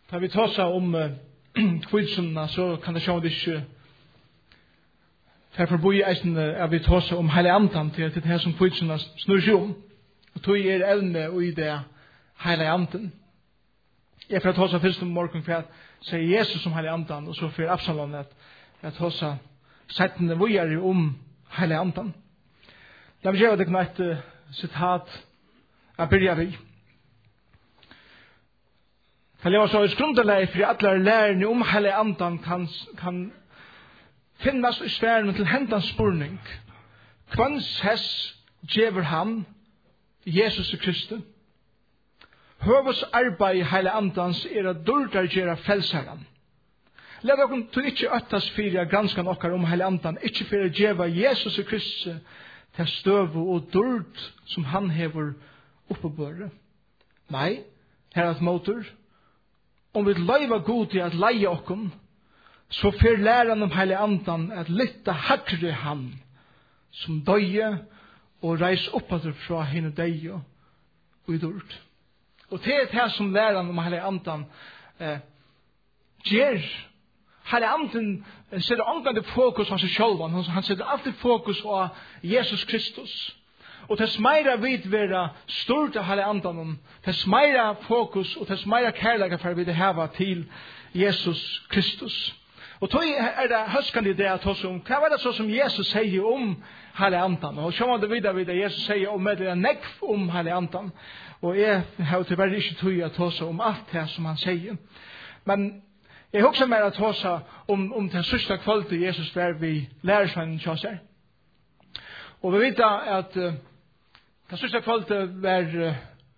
Da vi tar om kvilsene, så kan det sjå det ikke derfor bor jeg vi tar om hele andan til det her som kvilsene snur seg om. Og tog evne i det hele anden. Jeg får ta først om morgen for at sier Jesus som hele andan, og så for Absalon at ta settene vågjere om hele andan. La meg gjøre det et sitat jeg begynner vi. Det var så grunderleg for alle lærerne om hele andan kan finnes i sfæren til hendans spurning. Kvans hess djever han Jesus Kristus. Høvus arbeid i hele andans at dårdar gjøre frelseren. Let dere til ikke øttes for granskan okkar om hele andan, ikke for å djeva Jesus Kristus til støv og dård som han hever oppebøret. Nei, her at motor, om vi leiva god til at leie okken, så fer læren om hele andan at lytte hakre han, som døye og reis oppader fra henne døye og i dård. Og det det som læren om hele andan gjør. Hele anden setter angående fokus på seg selv. Han setter alltid fokus på Jesus Kristus. Og tess meira vid vera stort av hele andan, tess meira fokus og tess meira kærlega for vi det hava til Jesus Kristus. Og tog det høskende det at hva var det så som Jesus sier om hele andan? Og så må det videre det Jesus sier om det nekv om hele andan. Og jeg har tilbake ikke tog at hva om alt det som han sier. Men jeg husker mer at hva om det sørste kvalitet Jesus var vi lærersvennen kjøser. Og vi vet at det sørste kvalitet var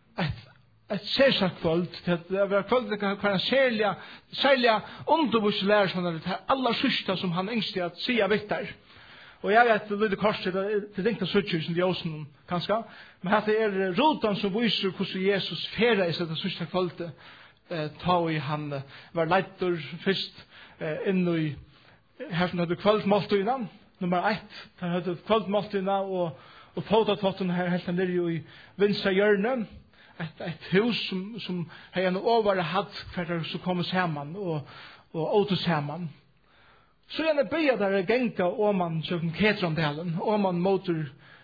et særsagt kvalitet. Det var kvalitet kan være særlig undervurs lærersvennen det aller sørste som han yngste at sier vittar. Og jeg vet litt kort til det ringte sørtjusen i åsen kanskje. Men det rotan som viser hvordan Jesus færa i sitt sørste kvalitet. Ta i han var leitur først inn i her som hadde kvaldmåltøyna nummer 1 der hadde kvaldmåltøyna og fotatotten her helt nere i vinstra hjørne et hus som har en over hatt hver som kommer sammen og åter sammen så gjerne bygja der genka og man søkken Ketrondalen og man motor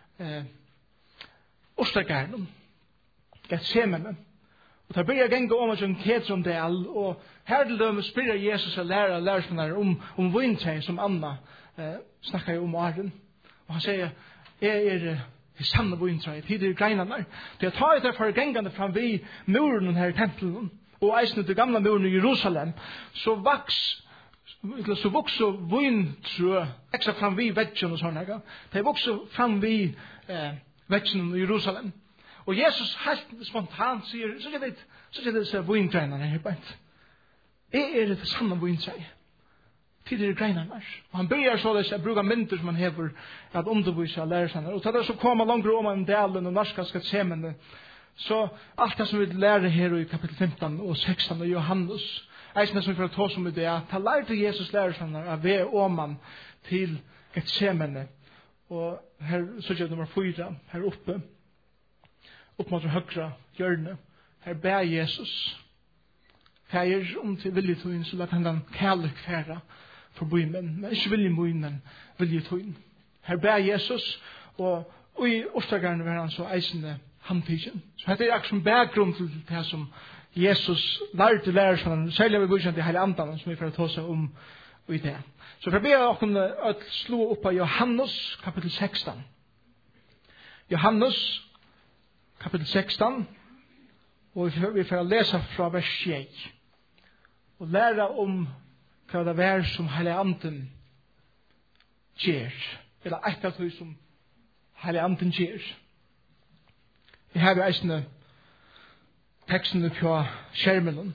Ostergarden Getsemane. Og der blir jeg genge om en Ketrondal, og her til dem spyrer Jesus å lære lærersmenner om vintrein som Anna snakker om Arden. Og han sier, jeg sanne vintrein, tider greinene. Det tar jeg derfor gengene fram vi muren her i tempelen, og eisene til gamle muren i Jerusalem, så vokser vintrø, ekstra fram vi vetsjen og sånne. Det vokser fram vi vetsjen i Jerusalem. Og Jesus helt spontant sier, så er det så vintreinerne her bænt. Jeg det sanne vintrein. Tidligere greinerne. Og han begynner så å bruke mynter som han hever at undervise og lære seg. Og til det så kommer langt om en delen og norska skal se med så alt det som vi lærer her i kapittel 15 og 16 og Johannes, eisene som vi får ta som idé, at han lærte Jesus lære seg av ved åman til Getsemane. Og her så er det nummer 4, her oppe. Opp mot høyre hjørne. Her ber Jesus. Fæger om til viljetøyen, så lett han kærlig færa for bøymen. Men ikke viljemoen, men viljetøyen. Her ber Jesus, og i Ostergarden var han så eisende handtidsen. Så dette akkurat som bakgrunn til det som Jesus lærte lærersene, særlig av bøysen til hele andan, som vi får ta seg om i det. Så for å be dere å slå opp av Johannes kapittel 16. Johannes kapittel 16, og vi får lese fra vers 6, og lære om hva det er som hele anden gjør, eller et av det som hele anden gjør. Vi har jo eisende tekstene på skjermen.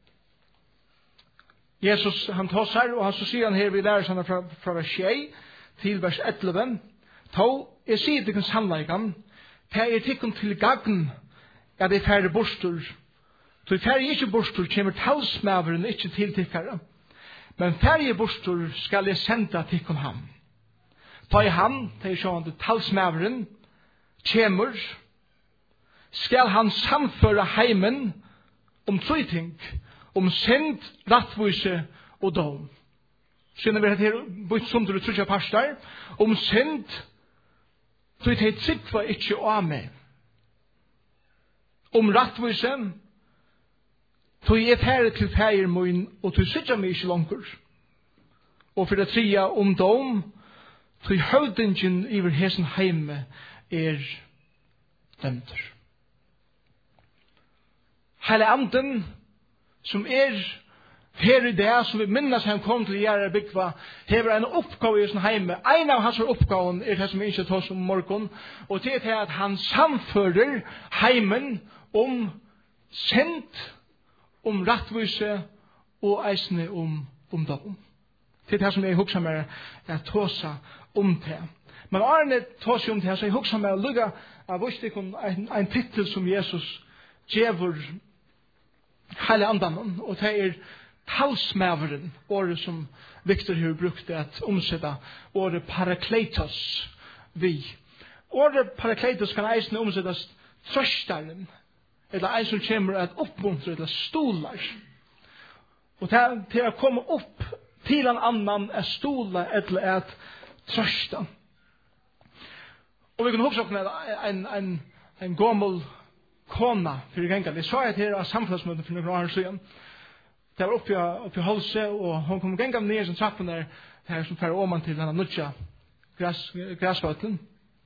Jesus, han tar seg, og så sier han her, vi lærer sånn fra vers 6 til vers 11, jeg sier til sannleikan, det tikkum til gagn at det færre bostur. Så færre ikke bostur kommer talsmaveren ikke til tikkere. Men færre bostur skal jeg senda tikkum ham. Ta i ham, det sånn at talsmaveren kommer, skal han samføre heimen om 3 ting. synd, rattvise og dom. Skjønner vi at her bytt som du tror jeg pastor, synd, så er det tryggva ikke av meg. Rattvise, så er færre til færre min, og så sitter meg ikke langer. Og for det tredje, dom, så høvdingen i hesen heime dømter. Hele anden, som her i det, som vi minnes han kom til å gjøre bygva, hever en oppgave i sin heime. En av hans oppgaven det som vi ikke tar som morgen, og det er at han samfører heimen synd, rattvise og eisne om dom. Det er det som jeg husker meg tåsa det. Men Arne tåsa det, så jeg husker meg lukka av en titel som Jesus gjevur hele andan, og det talsmæveren, året som Victor har brukt at omsette, året parakletos vi. Året parakletos kan eisne omsettes trøstaren, eller en som kommer at oppmuntre eller stolar. Og til å komme opp til en annan stola eller at trøsta. Og vi kan huske en gammel kona for gengene. Jeg sa at her av samfunnsmøten for noen år siden. Det var oppe i halset, og hun kom gengene ned som trappen der, her som fører om til denne nødja græsvøtlen.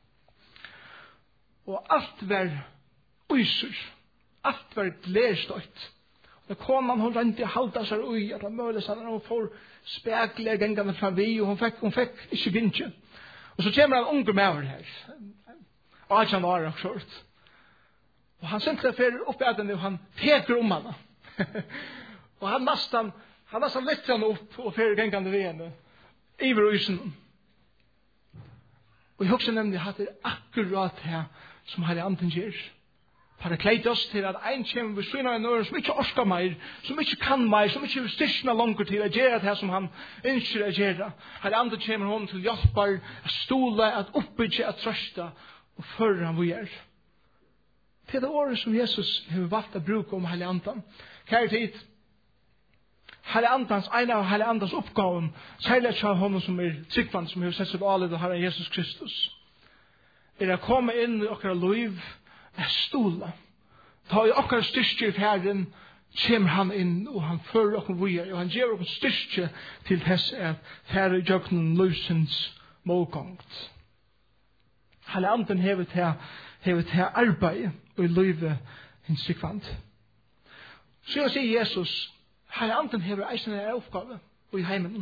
Og alt var uyser. Alt var glærstøyt. Og konan hun rent i halda seg ui, at han møles at hun får spekler gengene fra vi, og hun fikk ikke vinke. Og så kommer en unge maver her. 18 år og skjort. Og han sentrer fyrir opp i henne, og han teker henne. Og han nastan lytter henne opp, og fyrir gengande ved henne. Iver uisen. Og jeg husker nemlig at det akkurat her, som Herre Anden gjør. Parakletos til at ein kommer ved syne av en øre som ikke orsker mer, som ikke kan mer, som ikke vil styrkne langer til å gjøre det som han ønsker å gjøre. Herre Anden kommer hon til hjelper, at stole, at oppbygge, at trøste, og føre han vi gjør. Det er det året som Jesus har valgt å bruke Herre Anden. Kjære tid, Herre Andens, en av Herre Andens oppgaven, særlig til honom som tryggvann, som har sett seg alle det Herre Jesus Kristus, å komme inn i okkara liv, stola. Ta i okkara styrke i ferden, kommer han inn, og han fører okkara videre, og han gjør okkara styrke til hess at færre jøkken løsens målgångt. Herre Anden hever til arbeid og i livet hins tryggvann. Så jeg sier Jesus, Herre Anden hever eisen en oppgave og i heimen.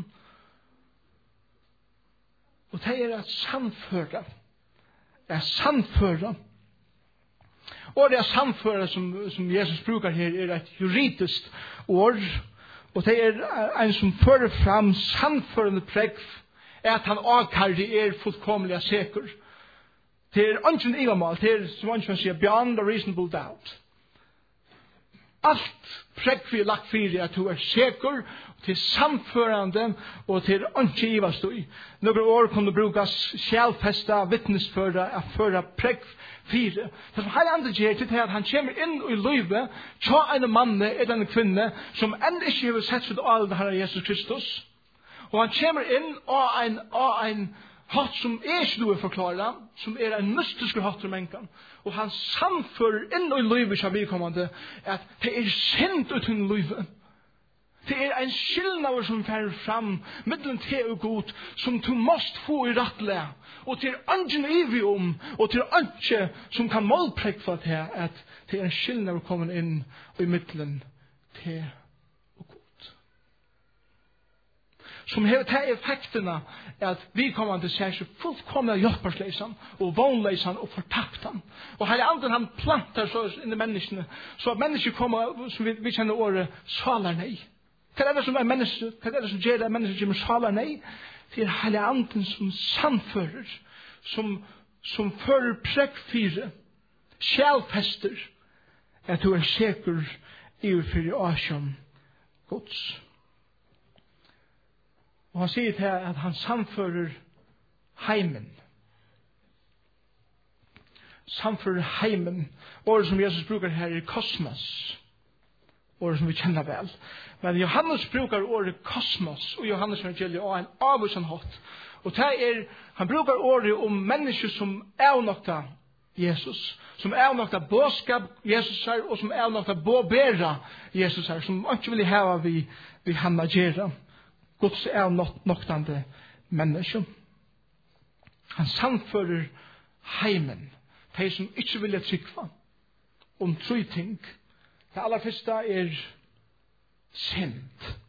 Og det at samføre. Og det samføre som Jesus brukar her et juridisk ord. Og det en som fører fram samførende pregg at han avkarrig fullkomlig sikker. Det ingen ivamal, det som man sier beyond a reasonable doubt. Alt pregg vi lagt fyrir at du sikker til samførande og til ikke ivastøy. Noen år kunne brukas sjælfesta, vittnesføra, at føra pregg fyrir. Det som Herre Anden gjør til at han kommer inn i livet, tja en manne, en kvinne, som enn ikke har sett for alle det Herre Jesus Kristus. Og han kommer inn av en hatt som ikke du er forklara, som en mystisk hatt om enkan. Og han samfører inn i livet som vi kommande, at det synd uten livet. Det en skillnad som færer fram middelen til og god som du måst få i rettelig. Og til ingen evig og til ingen som kan målprekk for det at det en skillnad kommer inn i middelen til og god. Som har til effektene at vi kommer til å se seg fullkomlig hjelpersleisen og vognleisen og fortapten. Og Herre Anden han planter så inn i menneskene så at mennesker kommer, som vi kjenner året, saler nei. Hva er det som menneske? Hva er det som gjør det menneske som saler nei? Det er Herre Anden som samfører, som fører prekk fire, sjælfester, at du sikker i og fyrir asjon gods. Og han sier til at han samfører heimen. Samfører heimen. Året som Jesus brukar her er kosmos. ordet som vi kjenner vel. Men Johannes brukar ordet kosmos, og Johannes evangeliet og en avvusen hatt. Og det han brukar ordet om mennesker som avnokta Jesus, som avnokta båskap Jesus her, og som avnokta båbera Jesus her, som ikke vil hava vi han agera. Guds avnoktande mennesker. Han samfører heimen, de som ikke vil trykva, om 3 ting. Det aller første synd.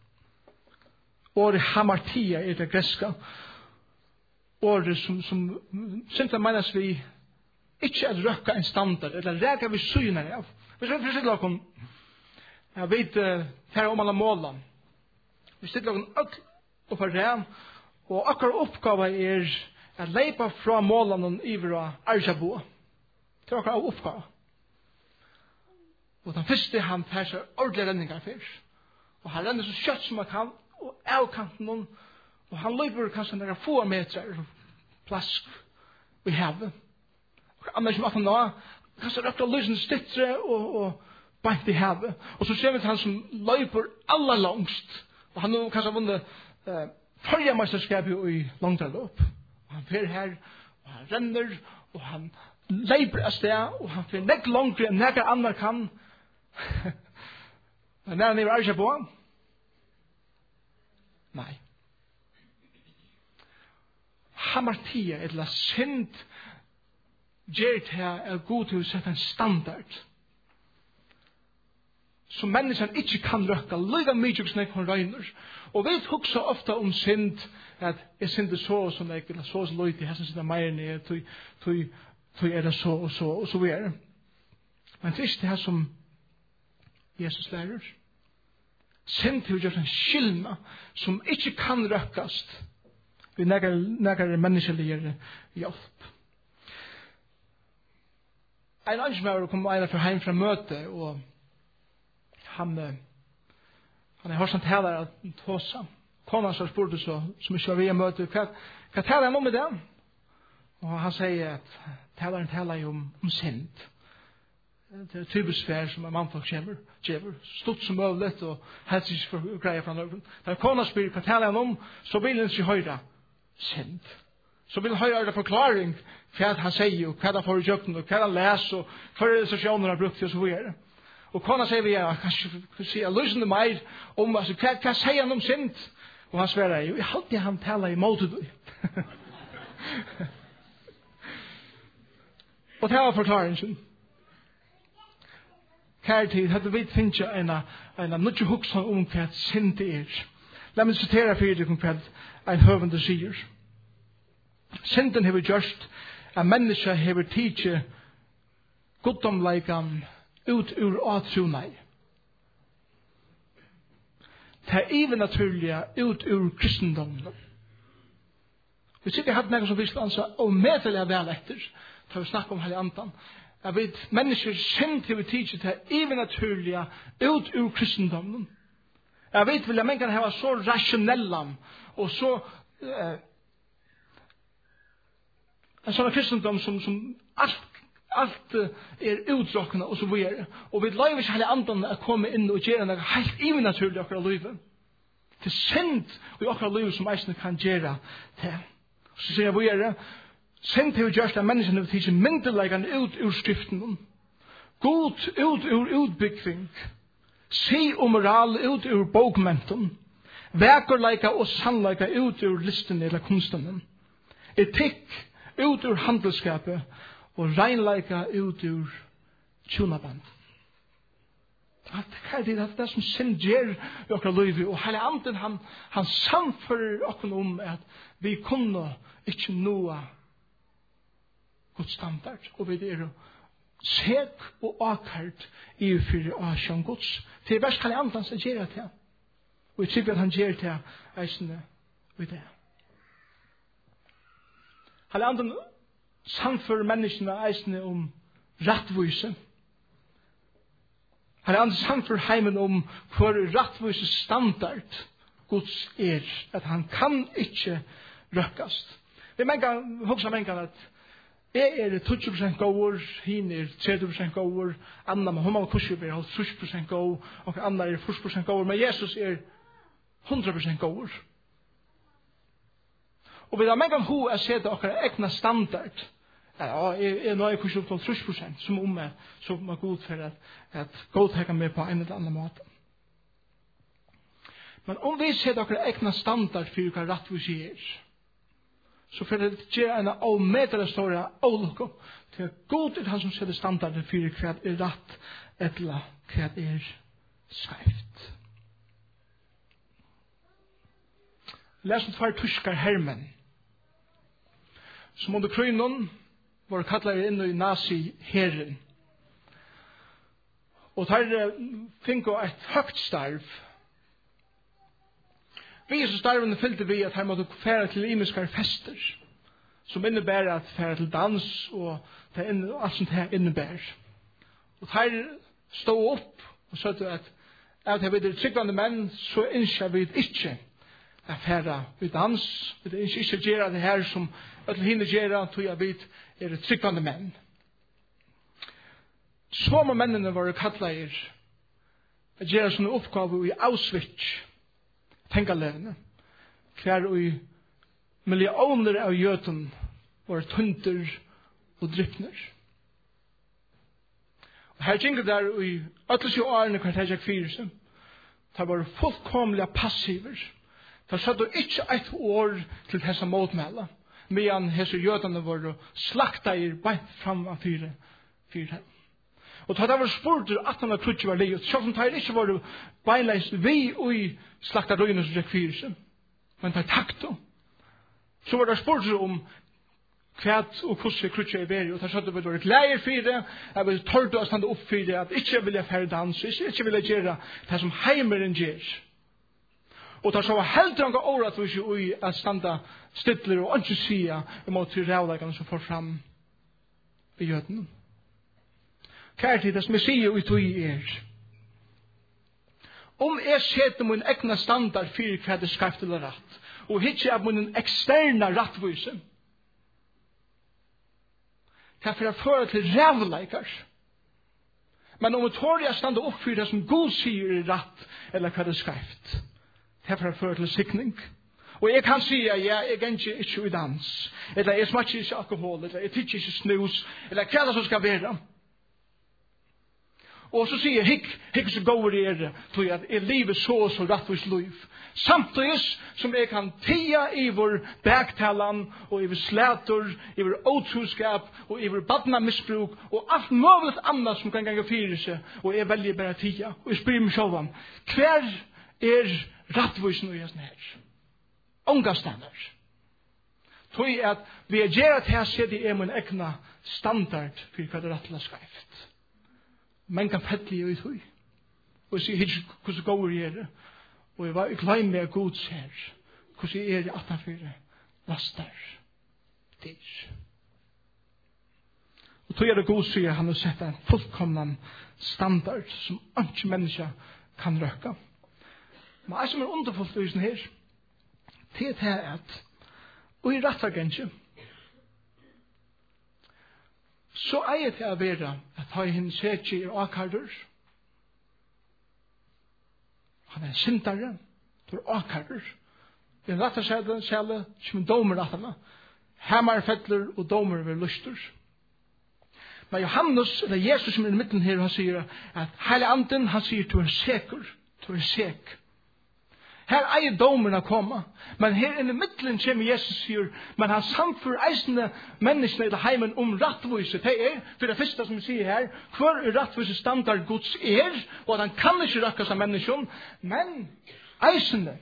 Ordet hamartia det greska. Ordet som synd menes vi ikke at røkka en standard, eller reka vi syner av. Hvis vi stiller oss, jeg vet, her om alle målene. Vi stiller oss økt opp av det, og akkurat oppgave at leipa fra målene iver og Arjabo. Det er akkurat oppgave. Og den første han tar seg ordentlige renninger først. Og han renner så kjøtt som han kan, og avkanten noen, og han løper kanskje noen få meter plask i havet. Og annars som at han nå, kanskje røkta lysen stittre og beint i havet. Og så ser vi han som løper aller langst. Og han har kanskje vunnet forrige mesterskapet i langdraløp. Og han fer her, og han renner, og han leiper av sted, og han fer nekk langere enn nekker andre kan. Men er han i Arja på? Nei. Hamartia, eller synd, gjør til er god til å sette en standard som mennesken ikke kan røkka, lyga mye som jeg kan røyner. Og vi hugsa ofta om synd, at jeg synder så og så nek, eller så og så løyt, jeg synder mer ned, tog det så og så, og så videre. Men det er det som Jesus lærer. Synd til å gjøre en skilna som ikke kan røkkast vi nekker menneskelige hjelp. En annen som er kommet fra heim fra møte, og han er hørt taler av Tåsa. Kona så spurte så, som ikke var via møte, hva taler han om i det? Og han sier at taleren taler om synd. Det er typisk fær som en mannfolk kjever, stort som mulig, og helst ikke for greie fra nøven. Da kona spyr hva taler han om, så vil han ikke høre synd. Så vil han høre forklaring hva han sier, og hva han får i kjøkken, og hva han leser, og hva organisasjoner han brukt til, og så videre. Og kona sier vi, kanskje sier, løsende mer om, altså, hva sier han om synd? Og han svarer, jo, jeg halte han taler i måte du. Og det var forklaringen. Kærtid, hadde vi finnet en nødje huksan om hva synd er. La meg sitere for dere hva en høvende sier. Synden hever gjørst, at menneska hever tidsi goddomleikan ut ur atrunai. Det er even naturliga ut ur kristendommen. Vi sikkert hatt nekka som visst ansa og medelig vel etter, til å snakke om hele andan. Jeg vet, mennesker synd til vi tidsi det er even naturliga ut ur kristendommen. Jeg vet, vil jeg menn kan hava så rasjonella og så en sånn kristendom som alt utdrakkende og så videre. Og vi løyver ikke hele andan å komme inn og gjøre noe helt ivenaturlig akkurat livet. Det er synd i akkurat livet som eisene kan gjøre det. Så sier jeg videre, synd til å gjøre det menneskene vil tige myndeleggene ut ur skriften. God ut ur utbygging. Si og moral ut ur bokmenten. Vekerleika og sannleika ut ur listen eller kunsten. Etikk ut ur handelskapet og reinleika ut ur tjunaband. Det er det som synd gjør i okra liv, og hele anden han samfører okra om at vi kunne ikke noe god standard, og vi er sek og akkart i fyrir asjon gods. Det er verst hele anden som gjør det, og jeg tror at han gjør det eisende ved det. Hele anden samfører menneskene eisende om rattvise. Hele anden samfører heimen om hvor rattvise standard Guds at han kan ikke røkkast. Det er mengan, hugsa mengan at Jeg 20% gåver, hin 30% gåver, Anna, men hun må kanskje være 30% gåver, og Anna 40% gåver, men Jesus 100% gåver. Og vi har mange ho å se til akkurat egna standard. Ja, nå er kanskje opp til 30%, som meg, som god for at godteka meg på en eller annen måte. Men om vi ser akkurat egna standard for hva rettvis så for det gjør en avmedelig store avlukke til god han som setter standarden for hva rett eller hva skreift. Les om 2 tyskar hermenn som under krønnen var kallet inn i nazi-herren. Og der fikk et høgt starv. Vi så starvende fylte vi at her måtte fære til imiskar fester, som innebærer at fære til dans, og alt sånt her innebærer. Og her stod opp, og sa at jeg vet tryggvande menn, så innskjer vi ikke at fære vi dans, vi innskjer ikke gjøre det her som alle hinner gjøre, tog jeg vet tryggvande menn. Svåma mennene var kallet å gjøre sånne oppgaver i Auschwitz, pengalevene, hver og millioner av jøten var tunter og drypner. Og her gikk der i 80 årene hver teg fyrse, det var fullkomlige passiver. Det satt ikke et år til disse motmæla, medan disse jøtene var slakta i beint fram av fire. Og da det var spurt at han var livet, selv om det ikke var beinleis vi og slakta røyene som gikk fyrse, men det takto. Så var det spurt om hva og hvordan krutja i veri, og det satt det var gleder for det, jeg vil tørre å stande opp for det, at ikke vil jeg færre dans, ikke vil jeg gjøre det som heimeren gjør. Og det så var helt rangt året vi ikke å standa stidler og ikke sida imot til rævleggene som får fram i jødene. Hva det som jeg sier ut i om jeg setter min egna standard for hva det skreft eller rett, og ikke av min eksterne rettvise, det for å føre til rævleikar. Men om jeg tår jeg stande opp for det som god sier rett, eller hva det skreft, det for å føre til sikning. Og jeg kan si at jeg er ikke i dans, eller jeg smaker ikke alkohol, eller jeg tykker ikke snus, eller hva det som skal være. Og så sier jeg, hikk så går det til at jeg lever så og så rettvis liv. Samtidig som jeg kan tia iver bergtalan, og iver slæter, iver åtroskap, og iver badna misbruk, og alt mulig annet som kan gange fyre seg, og jeg velger bare tia. Og jeg spyr meg selv om, hver rettvis nå i hesten her? Unga standard. Tog at vi gjør at her ser det min egna standard for hva det rettelig skreift. Men kan fettelig ut høy. Og sier ikke hvordan går det. Og jeg var glad med god ser. Hvordan det 18-4 lastar dyr. Og tog det god sier han å sette en fullkomnan standard som ikke mennesker kan røkke. Men det som underfullt i sånn her, det at og i rettagenskje så eier det å være at ha henne sett i akarder. Han syndare, det akarder. Det en rettarsæle, som en domer retterne. Hemmer fettler og domer ved lyster. Men Johannes, eller Jesus som er i midten her, han sier at hele anden, han sier du seker, du sek. Her eier domen å komme. Men her i midtelen kommer Jesus sier, men han samfører eisende menneskene i heimen om rettvise. Det for det første som vi sier her, hver rettvise standard Guds og at han kan ikke røkkes av mennesken, men eisende.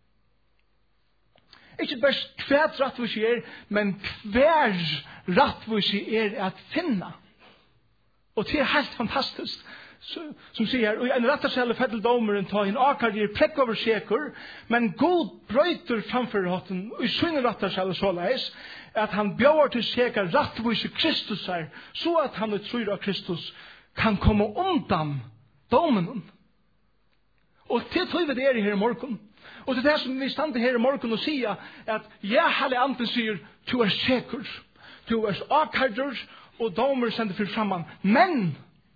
Ikke bare hver rettvise men hver rettvise at finne. Og det helt fantastisk. Som sier, og en rettarsæle feddeldomeren tar en akar gir plekk over seker, men god brøyter framfor hatten, og i sønne rettarsæle så leis, at han bjør til seker rettvise Kristus her, så at han tror av Kristus kan komme undan domen. Og til tror vi det i her i morgen. Og det som vi stande her i morgen og sier, at ja, hele anden sier, du seker. du er akkardur, og domer sender for framman. Men,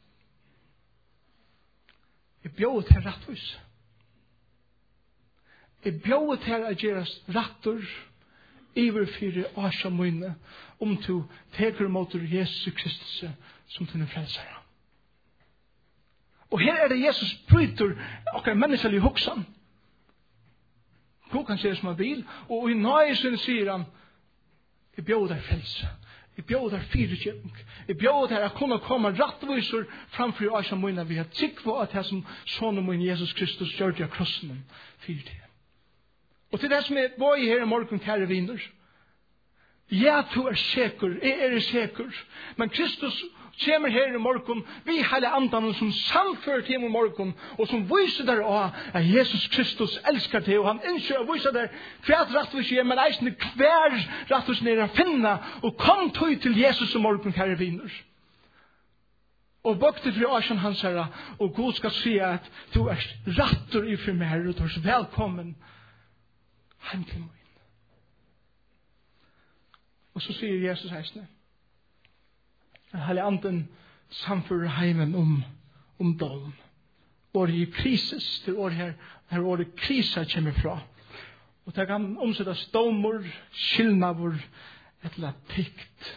jeg bjóð til rattvis. Jeg bjóð til å gjøre rattur iverfyrir asja møyne du teker mot Jesus Kristus som til en frelsere. Og her det Jesus bryter okkar menneskelige hoksan. God kan se som han vil, og i nøyesen sier han, jeg bjóð der frelse. Jeg bjóð der fyrirkjøpning. Jeg bjóð der å kunne komme rattvisor framfor asja møyne vi har tikkva at det som sånne møyne Jesus Kristus gjør det av krossen fyrir det. Og til det som var her i morgen, kære viner. Ja, du sikker, jeg sikker. Men Kristus kommer her i morgen, vi hele andan som samfører til i morgen, og som viser der at Jesus Kristus elsker til, og han ønsker å vise der hver rattvis er, men eisende hver rattvis er å finne, og kom til Jesus i morgen, kære viner. Og bøkte for Asjan hans herre, og Gud skal si at du rattur i for meg, og du velkommen heim til meg. Og så sier Jesus heisne, Hellig anden samfører heimen om dom. Året i krisis, til året her året krisa kommer fra. Og det kan omsettes domer, skilnavur, eller pikt.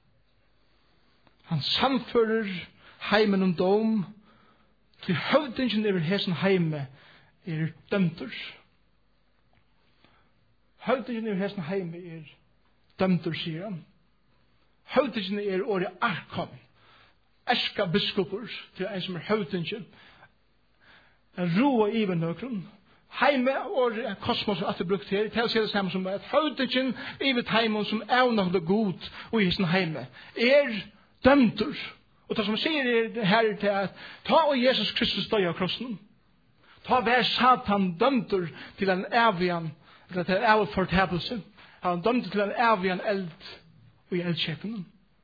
Han samfører heimen om dom, til høvdingen over hesen heime dømter. Høvdingen over hesen heime dømter, sier han. Høvdingen året Arkon. Eska biskoper til en som høvdingen. En roa i nøkron. Heime året kosmos at det brukt her. Til å si det samme som at høvdingen i heimen som nok det god og i sin heime dømter. Og det som sier her til at ta og Jesus Kristus døy av krossen. Ta hver Satan dømter til en evian, eller til en evig fortapelse. Han dømte til en evian eld og i eldkjepen.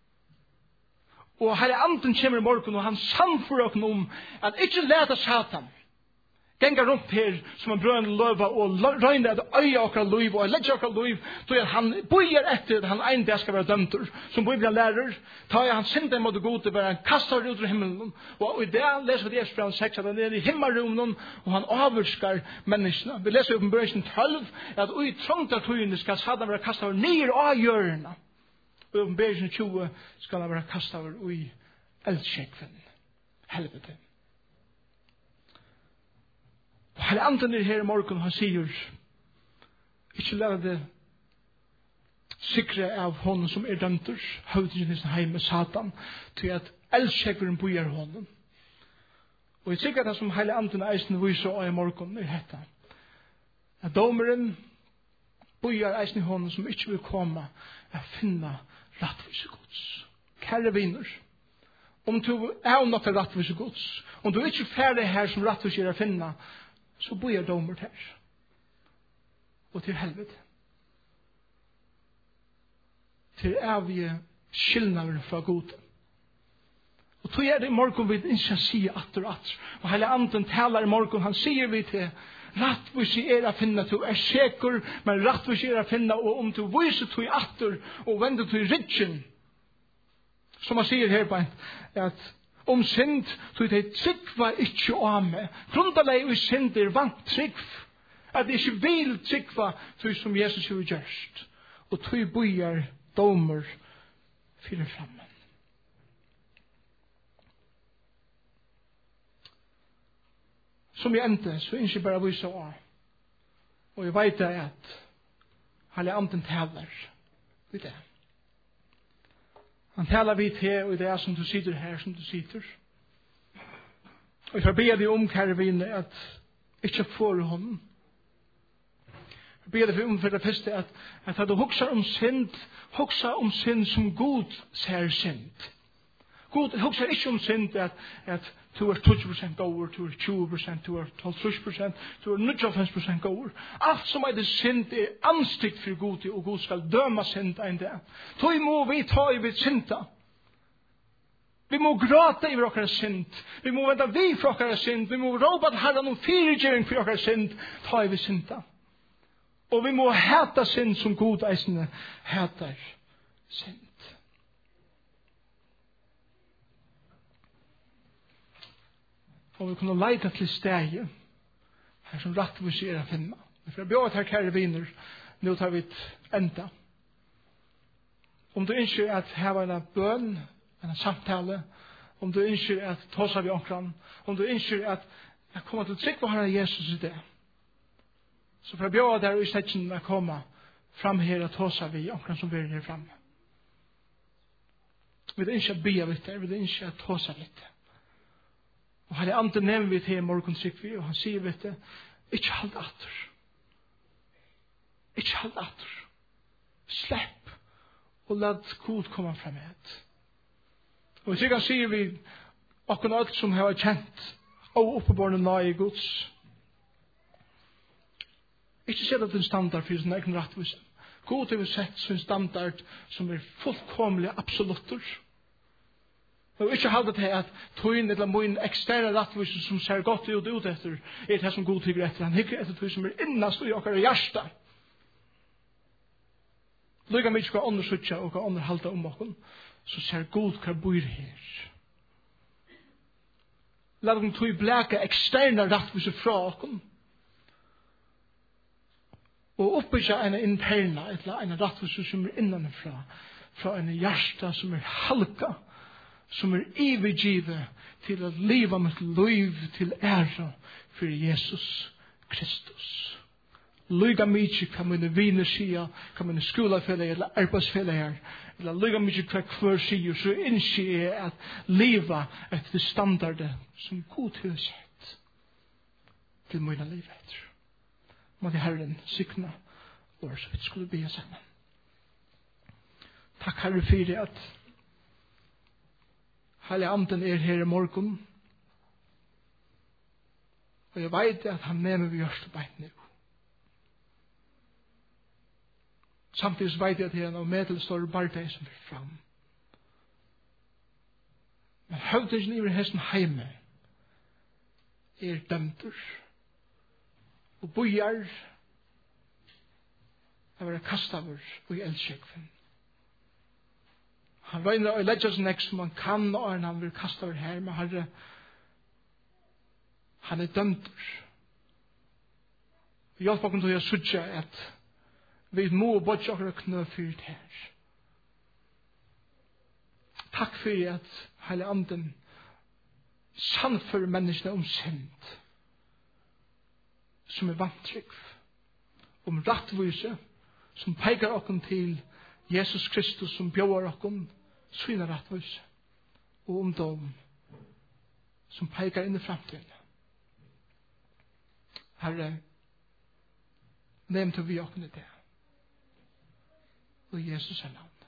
Og Herre anden kommer i morgen, og han samfører oss om at ikke lete Satan gengar rundt her som en brøn løva og røyne at øye okra liv og legge okra liv, så at han bøyer etter at han en dag skal være dømter, som Bibelen lærer, tar han synden mot det gode, bare han kastar ut av himmelen, og i det leser vi det fra 6, at han i himmelrummen, og han avvurskar menneskene. Vi leser i Åpenbarelsen 12, at i trångta tøyene skal Satan være kastet over nyer av hjørnet. Og i Åpenbarelsen 20 skal han være kastet over i eldskjekven. Helvete. Og Herre anden her i morgen, han sier, ikke la det sikre av honom som dømter, høvdingen i sin heim med Satan, til at eldskjekveren bøyer honom. Og jeg sikker det som Herre anden eisen viser i morgen dette, at domeren bøyer eisen i honom som ikke vil komme å finne rattvise gods. Kære viner, om du nok rattvise gods, om du ikke ferdig her som rattvise å finne, så bor jeg domer her. Og til helvete. Til evige skillnader fra god. Og tog det i morgen vi ikke sier atter og atter. Og hele anden taler i morgen, han sier vi til rattvis å finne, du sikker, men rattvis å finne, og om du viser tog atter, og vender til rydgen. Som han sier her på en, at synd, så det tryggva ikke av meg. Grunderleg i synd vant tryggv. At det ikke vil tryggva så som Jesus har gjørst. Og tog bøyer domer fyrir framme. Som jeg endte, så ikke bare vise av. Og jeg vet at Herre anden taler ved det. Han talar vid her, og det som du sitter her, som du sitter. Og jeg får be deg kære vine, at ikke får honom. Jeg ber deg for det første, at du hokser om synd som god ser synd. God hokser ikke synd, at du 20% gåur, du 20%, du 12%, du 95% gåur. Alt som synd anstikt for god, og god skal døma synd en dag. Tog må vi ta i vid synda. Vi må gråta i okkara synd. Vi må venda vi for okkara synd. Vi må råpa til Herren om fyrirgjering for okkara synd. Ta i vid synda. Og vi må hata synd som god eisene hatar synd. Og vi kunne leita til steg her som rattvis er å finne. For jeg bjør at her kære viner, nå tar vi et enda. Om du ønsker at her var en bøn, en samtale, om du ønsker at tåsa vi omkran, om du ønsker at jeg kommer til trygg på Herre Jesus i det, så for jeg bjør at her i stedet å komme fram her og tåsa vi omkran som vi er her framme. Vi ønsker å bya litt der, vi ønsker å tåsa litt. Og Herre Ande nevner vi til morgen trygg vi, og han sier vi til, ikke halt atter. Ikke halt atter. Slepp og lad Gud komme frem med. Og så kan sier vi akkurat alt som har kjent og oppeborne nøye Guds. Ikke sett at en standard for sin egen rettvise. God har sett sin standard som er fullkomlig absolutter. Og ikke halde til at tøyen eller min eksterne rettvise som ser godt ut etter er det som God tykker etter. Han hikker etter tøy som er innast i okkar hjärsta. Lykka mykje hva andre sutja og hva andre halda okkur, så ser God hva bor her. La dem tøy blæka eksterne rettvise fra okkur. Og oppbyggja en interna, en rettvise som er innanfra, fra en hjärsta som er halka, som er ivergivet til å leva med liv til ære for Jesus Kristus. Lyga mykje kan mine viner sia, kan mine skolafelle eller arbeidsfelle her, eller lyga mykje hva hver sier, så innskje jeg at leva etter standardet som God har sett til mine liv etter. Måtte Herren sykna vår, så vi skulle be sammen. Takk Herre for at Heilige Anden er her i morgen. Og jeg vet at han med meg vi gjørste beint nå. Samtidig vet jeg at det er noe medelstående barndeg som er fram. Men høvdingen i hesten heime er dømter. Og bojar er være kastaver og i eldsjekven. Han regner å legge seg nekst som han kan, og han vil kaste over her, men Herre, han er dømter. Og hjelp oss til å sutja at vi må bodge okker knø fyrt her. Takk for at Heilige Anden sannfører menneskene om synd, som er vantrykk, om rattvise, som peker okken til Jesus Kristus, som bjør okken syna rattvise, og om dem som peker inn i fremtiden. Herre, nevnt vi okken i det. Og Jesus er navn.